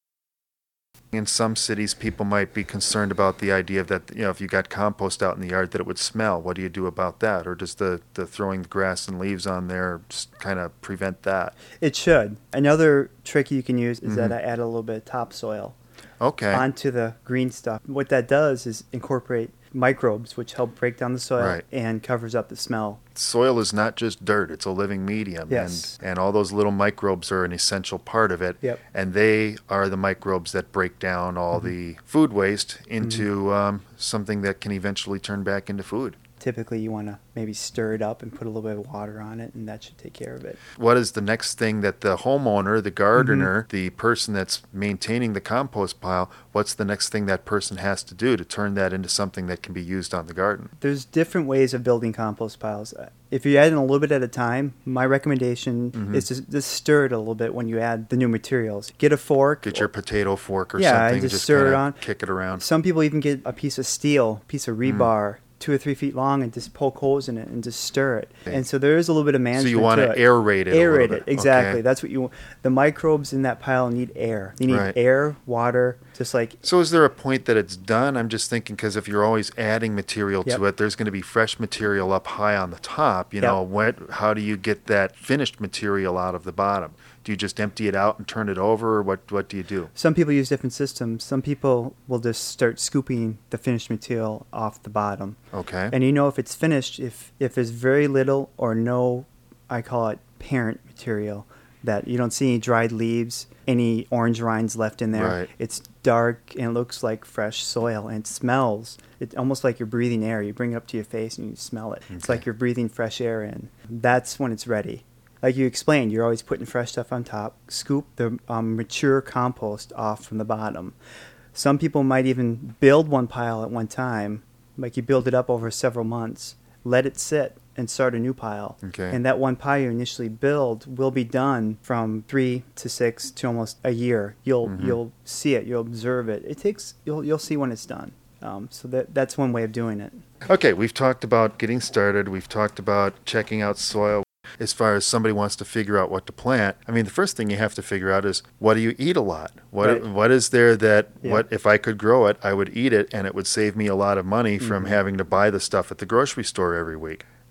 In some cities, people might be concerned about the idea of that, you know, if you got compost out in the yard, that it would smell. What do you do about that? Or does the, the throwing the grass and leaves on there kind of prevent that? It should. Another trick you can use is mm-hmm. that I add a little bit of topsoil okay. onto the green stuff. What that does is incorporate microbes, which help break down the soil right. and covers up the smell. Soil is not just dirt, it's a living medium. Yes. And, and all those little microbes are an essential part of it. Yep. And they are the microbes that break down all mm-hmm. the food waste into mm-hmm. um, something that can eventually turn back into food. Typically, you want to maybe stir it up and put a little bit of water on it, and that should take care of it. What is the next thing that the homeowner, the gardener, mm-hmm. the person that's maintaining the compost pile, what's the next thing that person has to do to turn that into something that can be used on the garden? There's different ways of building compost piles. If you're adding a little bit at a time, my recommendation mm-hmm. is to just stir it a little bit when you add the new materials. Get a fork. Get your potato fork or yeah, something. And just, just stir it on. Kick it around. Some people even get a piece of steel, piece of rebar, mm. two or three feet long, and just poke holes in it and just stir it. Okay. And so there is a little bit of management. So you want to aerate it. Aerate a it, bit. exactly. Okay. That's what you want. The microbes in that pile need air. They need right. air, water, just like. So is there a point that it's done? I'm just thinking because if you're always adding material yep. to it, there's going to be fresh material up high on the top. You yep. know, what? How do you get that finished material out of the bottom? Do you just empty it out and turn it over, or what, what do you do? Some people use different systems. Some people will just start scooping the finished material off the bottom. Okay. And you know if it's finished, if, if there's very little or no, I call it parent material, that you don't see any dried leaves, any orange rinds left in there. Right. It's dark and it looks like fresh soil, and it smells. It's almost like you're breathing air. You bring it up to your face and you smell it. Okay. It's like you're breathing fresh air in. That's when it's ready. Like you explained, you're always putting fresh stuff on top. Scoop the um, mature compost off from the bottom. Some people might even build one pile at one time, like you build it up over several months, let it sit, and start a new pile. Okay. And that one pile you initially build will be done from three to six to almost a year. You'll mm-hmm. you'll see it, you'll observe it. It takes you'll you'll see when it's done. Um, so that that's one way of doing it. Okay, we've talked about getting started. We've talked about checking out soil. As far as somebody wants to figure out what to plant, I mean, the first thing you have to figure out is, what do you eat a lot? What right. what is there that yeah. what if I could grow it, I would eat it, and it would save me a lot of money from mm-hmm. having to buy the stuff at the grocery store every week.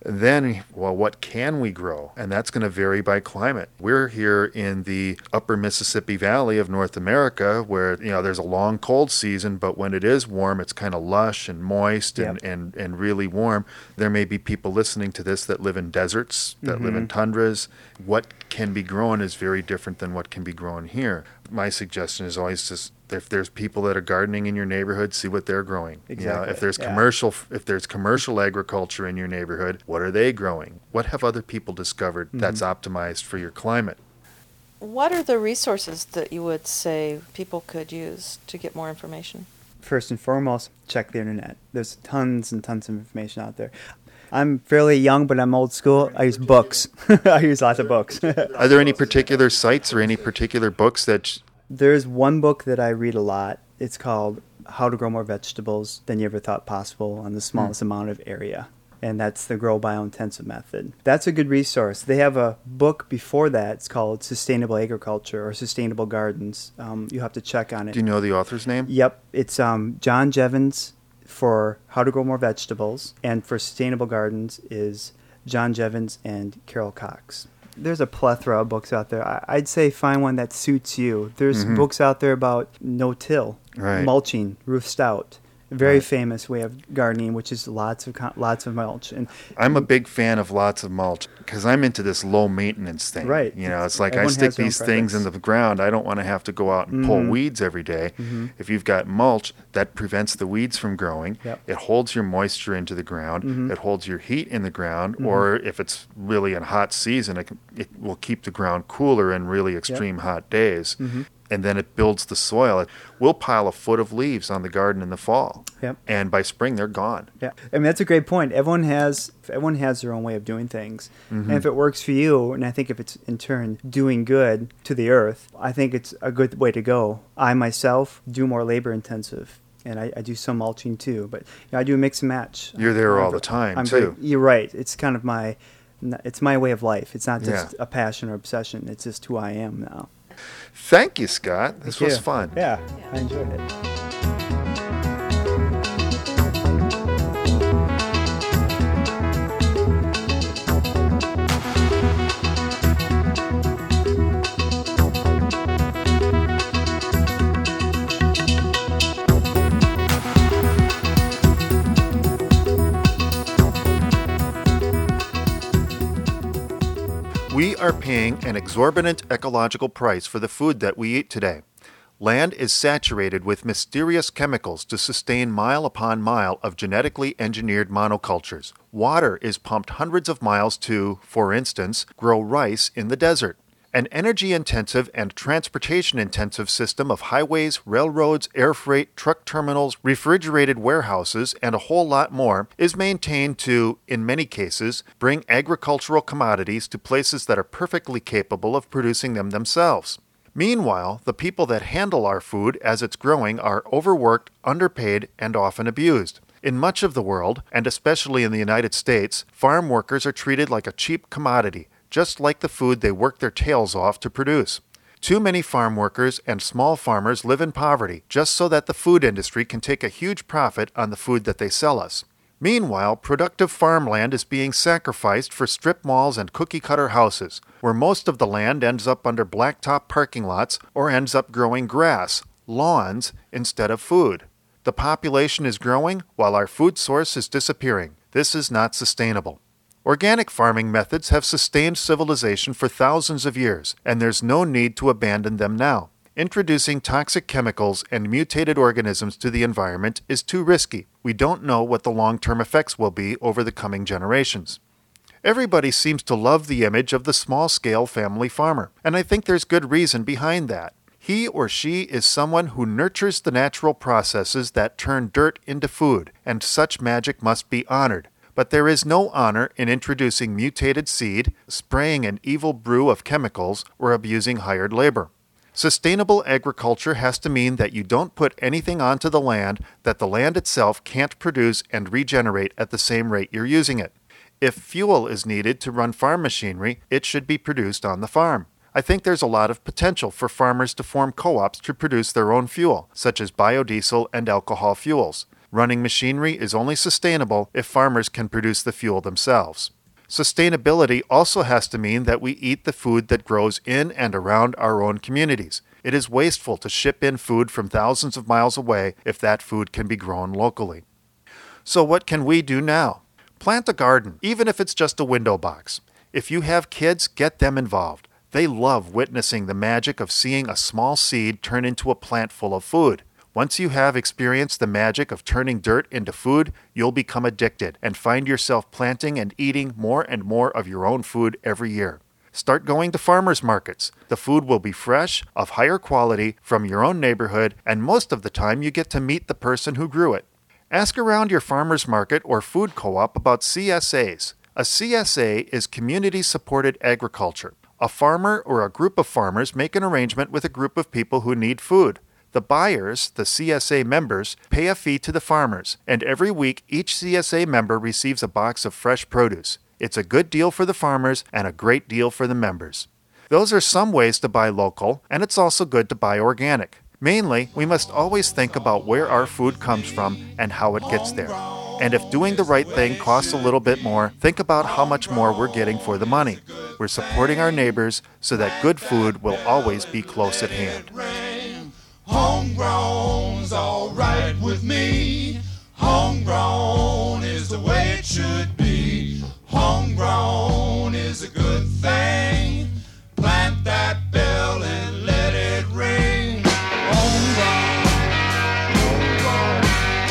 Then, well, what can we grow? And that's going to vary by climate. We're here in the upper Mississippi Valley of North America where, you know, there's a long cold season, but when it is warm, it's kind of lush and moist and, Yep. and, and really warm. There may be people listening to this that live in deserts, that live in Mhm. tundras. What can be grown is very different than what can be grown here. My suggestion is always just, if there's people that are gardening in your neighborhood, see what they're growing. You know, Exactly, if there's yeah. commercial, if there's commercial agriculture in your neighborhood, what are they growing? What have other people discovered that's Mhm. optimized for your climate? What are the resources that you would say people could use to get more information? First and foremost, check the internet. There's tons and tons of information out there. I'm fairly young, but I'm old school. I use books. I use lots of books. Are there any particular sites or any particular books that There's one book that I read a lot. It's called How to Grow More Vegetables Than You Ever Thought Possible on the Smallest Amount of Area. And that's the Grow Biointensive Method. That's a good resource. They have a book before that. It's called Sustainable Agriculture or Sustainable Gardens. Um, you have to check on it. Do you know the author's name? Yep. It's um, John Jevons for How to Grow More Vegetables. And for Sustainable Gardens is John Jevons and Carol Cox. There's a plethora of books out there. I- I'd say find one that suits you. There's Mhm. books out there about no-till, Right. mulching, Ruth Stout. Very Right. famous way of gardening, which is lots of con- lots of mulch. And I'm a big fan of lots of mulch because I'm into this low maintenance thing. Right. You know, it's like I Everyone stick has their own these things in preference. the ground. I don't want to have to go out and pull Mhm. weeds every day. Mhm. If you've got mulch, that prevents the weeds from growing. Yep. It holds your moisture into the ground. Mhm. It holds your heat in the ground. Mhm. Or if it's really a hot season, it, can, it will keep the ground cooler in really extreme hot days. Mhm. And then it builds the soil. We'll pile a foot of leaves on the garden in the fall. Yep. And by spring, they're gone. Yeah, I mean that's a great point. Everyone has everyone has their own way of doing things, Mhm. and if it works for you, and I think if it's in turn doing good to the earth, I think it's a good way to go. I myself do more labor intensive, and I, I do some mulching too, but you know, I do a mix and match. You're there I'm all ver- the time, I'm too. Very, you're right. It's kind of my it's my way of life. It's not just Yeah. a passion or obsession. It's just who I am now. Thank you, Scott. This Thank was you. fun. Yeah, I enjoyed it. We are paying an exorbitant ecological price for the food that we eat today. Land is saturated with mysterious chemicals to sustain mile upon mile of genetically engineered monocultures. Water is pumped hundreds of miles to, for instance, grow rice in the desert. An energy-intensive and transportation-intensive system of highways, railroads, air freight, truck terminals, refrigerated warehouses, and a whole lot more is maintained to, in many cases, bring agricultural commodities to places that are perfectly capable of producing them themselves. Meanwhile, the people that handle our food as it's growing are overworked, underpaid, and often abused. In much of the world, and especially in the United States, farm workers are treated like a cheap commodity, just like the food they work their tails off to produce. Too many farm workers and small farmers live in poverty just so that the food industry can take a huge profit on the food that they sell us. Meanwhile, productive farmland is being sacrificed for strip malls and cookie-cutter houses, where most of the land ends up under blacktop parking lots or ends up growing grass, lawns, instead of food. The population is growing while our food source is disappearing. This is not sustainable. Organic farming methods have sustained civilization for thousands of years, and there's no need to abandon them now. Introducing toxic chemicals and mutated organisms to the environment is too risky. We don't know what the long-term effects will be over the coming generations. Everybody seems to love the image of the small-scale family farmer, and I think there's good reason behind that. He or she is someone who nurtures the natural processes that turn dirt into food, and such magic must be honored. But there is no honor in introducing mutated seed, spraying an evil brew of chemicals, or abusing hired labor. Sustainable agriculture has to mean that you don't put anything onto the land that the land itself can't produce and regenerate at the same rate you're using it. If fuel is needed to run farm machinery, it should be produced on the farm. I think there's a lot of potential for farmers to form co-ops to produce their own fuel, such as biodiesel and alcohol fuels. Running machinery is only sustainable if farmers can produce the fuel themselves. Sustainability also has to mean that we eat the food that grows in and around our own communities. It is wasteful to ship in food from thousands of miles away if that food can be grown locally. So what can we do now? Plant a garden, even if it's just a window box. If you have kids, get them involved. They love witnessing the magic of seeing a small seed turn into a plant full of food. Once you have experienced the magic of turning dirt into food, you'll become addicted and find yourself planting and eating more and more of your own food every year. Start going to farmers markets. The food will be fresh, of higher quality, from your own neighborhood, and most of the time you get to meet the person who grew it. Ask around your farmers market or food co-op about C S As. A C S A is community-supported agriculture. A farmer or a group of farmers make an arrangement with a group of people who need food. The buyers, the C S A members, pay a fee to the farmers, and every week each C S A member receives a box of fresh produce. It's a good deal for the farmers and a great deal for the members. Those are some ways to buy local, and it's also good to buy organic. Mainly, we must always think about where our food comes from and how it gets there. And if doing the right thing costs a little bit more, think about how much more we're getting for the money. We're supporting our neighbors so that good food will always be close at hand. Homegrown's all right with me. Homegrown is the way it should be. Homegrown is a good thing. Plant that bell and let it ring. Homegrown, homegrown.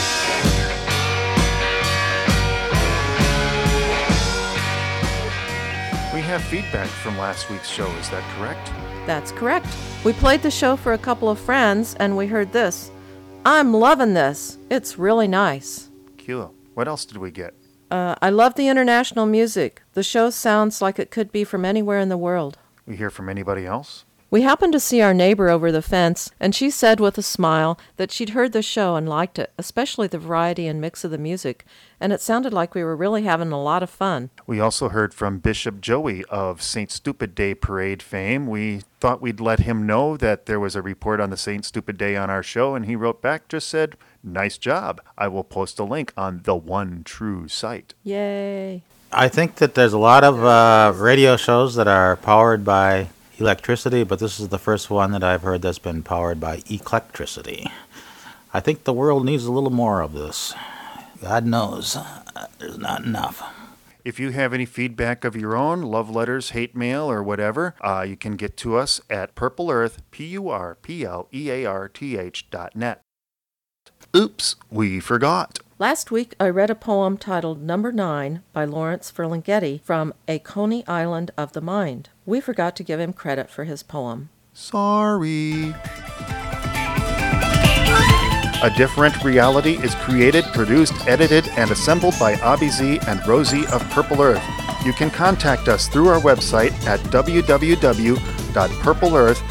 We have feedback from last week's show, is that correct? That's correct. We played the show for a couple of friends, and we heard this. I'm loving this. It's really nice. Cool. What else did we get? Uh, I love the international music. The show sounds like it could be from anywhere in the world. We hear from anybody else? We happened to see our neighbor over the fence, and she said with a smile that she'd heard the show and liked it, especially the variety and mix of the music, and it sounded like we were really having a lot of fun. We also heard from Bishop Joey of Saint Stupid Day Parade fame. We thought we'd let him know that there was a report on the Saint Stupid Day on our show, and he wrote back, just said, "Nice job. I will post a link on the one true site." Yay. I think that there's a lot of uh, radio shows that are powered by electricity, but this is the first one that I've heard that's been powered by eclectricity. I think the world needs a little more of this. God knows, uh, there's not enough. If you have any feedback of your own, love letters, hate mail, or whatever, uh, you can get to us at Purple Earth, P U R P L E A R T H dot net. Oops, we forgot. Last week, I read a poem titled Number Nine by Lawrence Ferlinghetti from A Coney Island of the Mind. We forgot to give him credit for his poem. Sorry. A Different Reality is created, produced, edited, and assembled by Abby Z and Rosie of Purple Earth. You can contact us through our website at w w w dot purple earth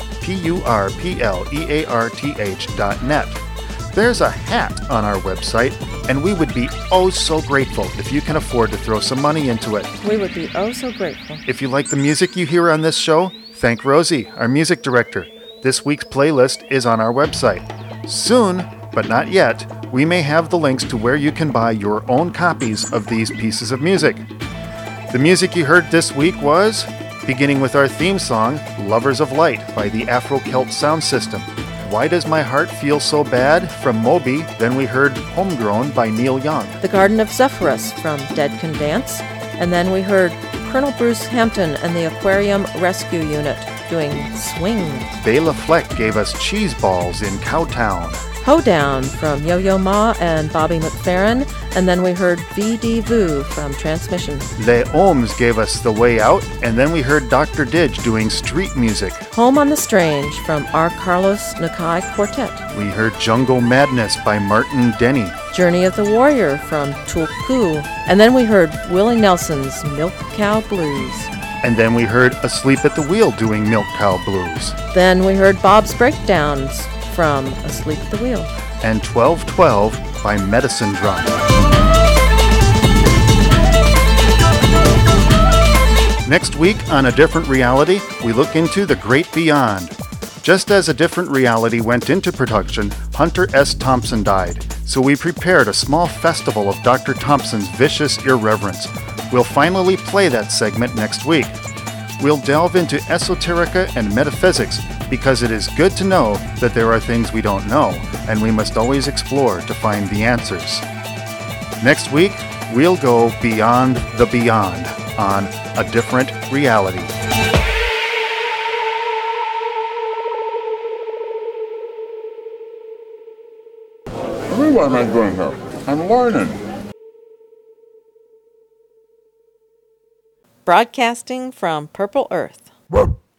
dot net. There's a hat on our website, and we would be oh so grateful if you can afford to throw some money into it. We would be oh so grateful. If you like the music you hear on this show, thank Rosie, our music director. This week's playlist is on our website. Soon, but not yet, we may have the links to where you can buy your own copies of these pieces of music. The music you heard this week was, beginning with our theme song, Lovers of Light by the Afro-Celt Sound System. Why Does My Heart Feel So Bad from Moby. Then we heard Homegrown by Neil Young. The Garden of Zephyrus from Dead Can Dance. And then we heard Colonel Bruce Hampton and the Aquarium Rescue Unit doing Swing. Bela Fleck gave us Cheese Balls in Cowtown. Hoedown from Yo-Yo Ma and Bobby McFerrin, and then we heard V D Vu from Transmission. Les Ohms gave us The Way Out, and then we heard Doctor Didge doing Street Music. Home on the Strange from our Carlos Nakai Quartet. We heard Jungle Madness by Martin Denny. Journey of the Warrior from Tulku, and then we heard Willie Nelson's Milk Cow Blues. And then we heard Asleep at the Wheel doing Milk Cow Blues. Then we heard Bob's Breakdowns from Asleep at the Wheel. And twelve twelve by Medicine Drum. Next week on A Different Reality, we look into the great beyond. Just as A Different Reality went into production, Hunter S. Thompson died, so we prepared a small festival of Doctor Thompson's vicious irreverence. We'll finally play that segment next week. We'll delve into esoterica and metaphysics because it is good to know that there are things we don't know, and we must always explore to find the answers. Next week, we'll go beyond the beyond on A Different Reality. What am I doing here? I'm learning. Broadcasting from Purple Earth.